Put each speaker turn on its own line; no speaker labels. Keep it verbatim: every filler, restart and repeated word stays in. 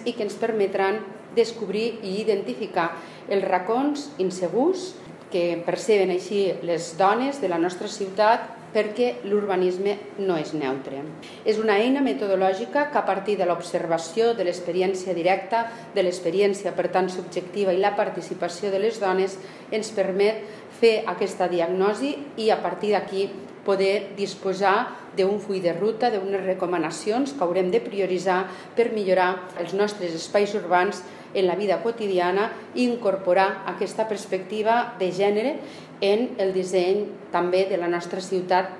i que ens permetran descobrir i identificar els racons insegurs que perceben així les dones de la nostra ciutat, perquè l'urbanisme no és neutre. És una eina metodològica que a partir de l'observació, de l'experiència directa, de l'experiència per tant subjectiva i la participació de les dones ens permet fer aquesta diagnosi i a partir d'aquí poder disposar d'un full de ruta, d'unes recomanacions que haurem de prioritzar per millorar els nostres espais urbans en la vida quotidiana i incorporar aquesta perspectiva de gènere en el disseny també de la nostra ciutat